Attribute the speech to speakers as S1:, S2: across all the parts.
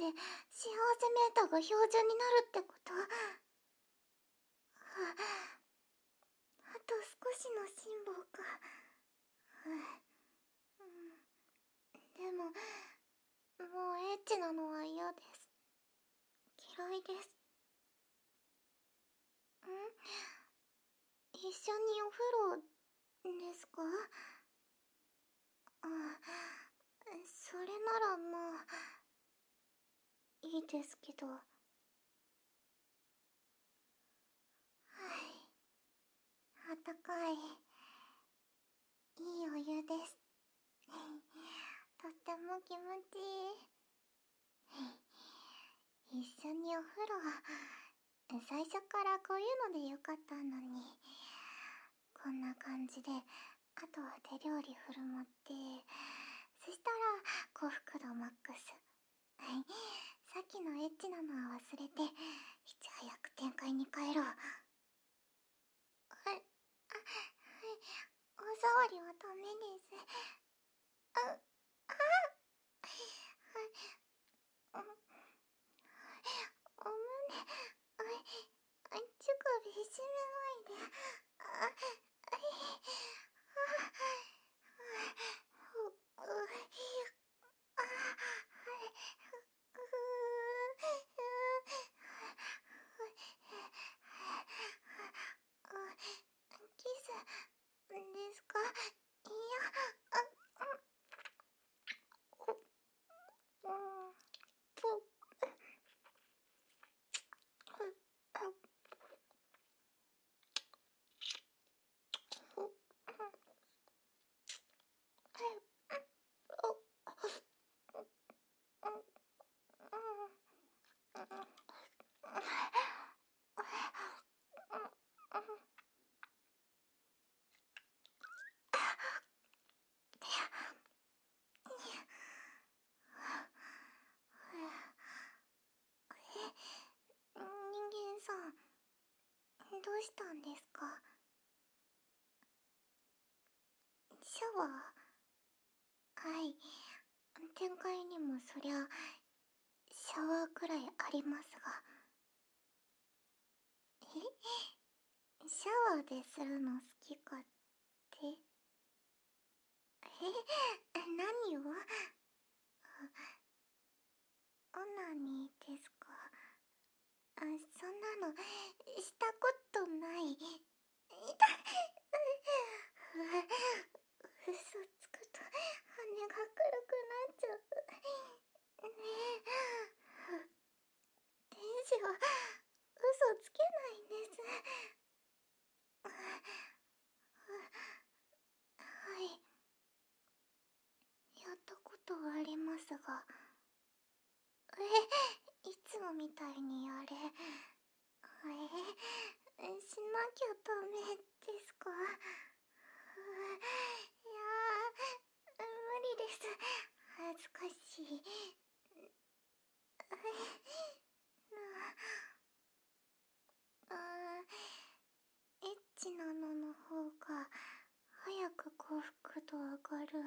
S1: 幸せメーターが標準になるってこと？あと少しの辛抱か。でも、もうエッチなのは嫌です。嫌いです。一緒にお風呂ですか？それならまあ、いいですけど。はい。あったかい。いいお湯です。とっても気持ちいい。一緒にお風呂は、最初からこういうのでよかったのに。こんな感じで、あとは手料理振る舞って、そしたら幸福度マックス。さっきのエッチなのは忘れて、いち早く展開に帰ろう。お触りはダメです。お胸、乳首締めないで。キスですか？いや、人間さん、どうしたんですか？シャワー？はい。展開にもそりゃ、シャワーくらいありますが。シャワーでするの好きかって？何を？オナニーですか？そんなの、したことない。嘘つくと羽が黒くなっちゃう。ねえ。天使は嘘つけないんです。はい。やったことはありますが。いつもみたいにやれ。しなきゃダメですか？いや無理です。恥ずかしい。エッチなのの方が早く幸福度上がる。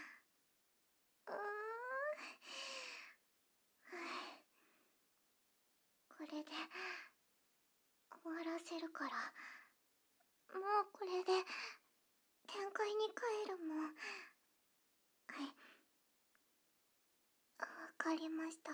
S1: これで終わらせるから。もうこれで展開に帰るもん。わかりました。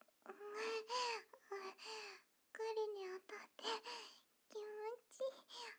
S1: 狩りに当たって気持ちいい。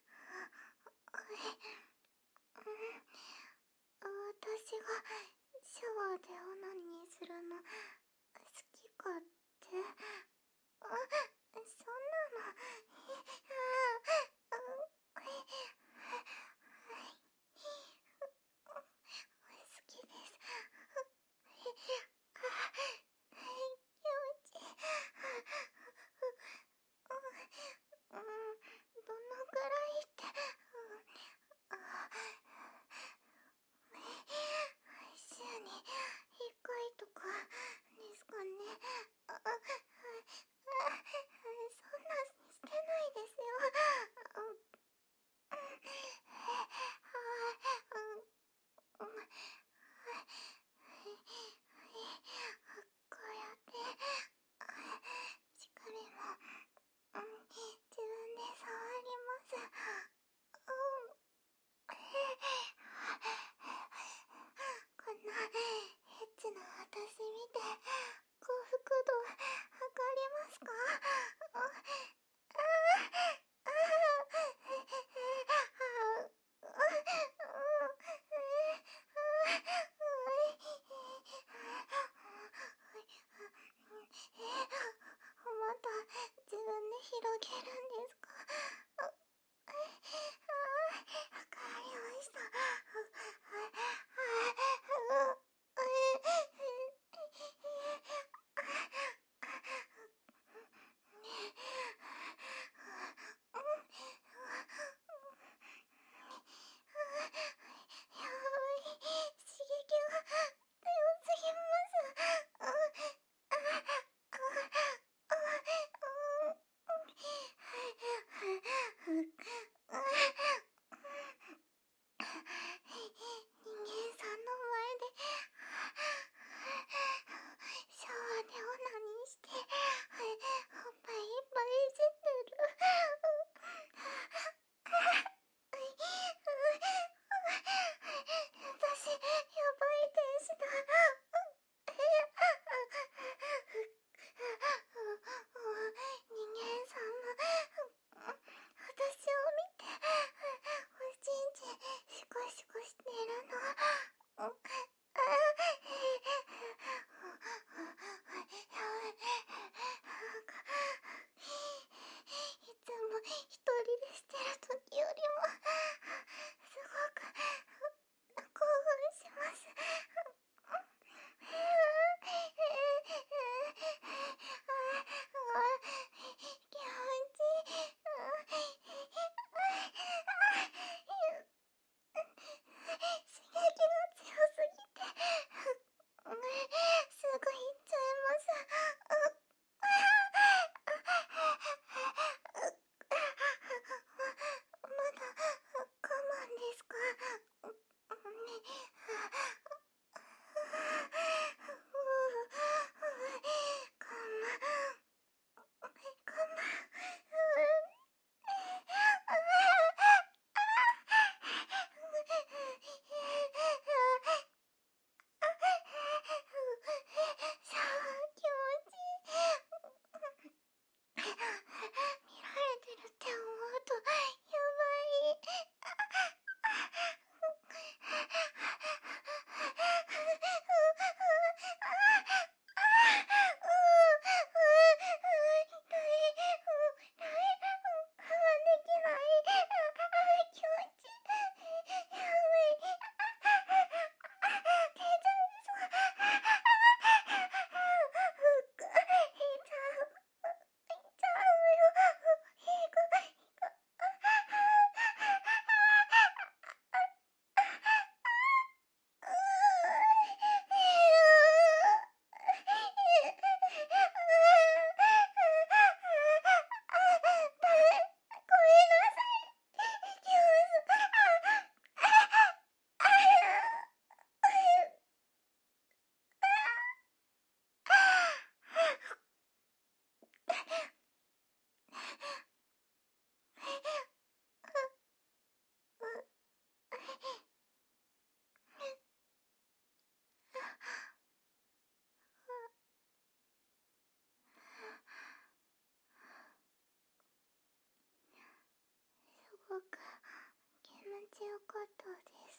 S1: 広げるんですか？わかりました。やばい、刺激が強すぎます。人間さんの前でシャワーでオナニーしておっぱいいっぱいいじってる。私やばい天使だ。人間さんも私を見ておちんちんシコシコしてるの。いつも一人でしてる時よりもすごく興奮します。気持ちいい。刺激が強すぎてすぐ行っちゃいます。まだ我慢ですか？シャワー気持ちいい。見られてるって思うとやばい。すごく気持ちよかったです。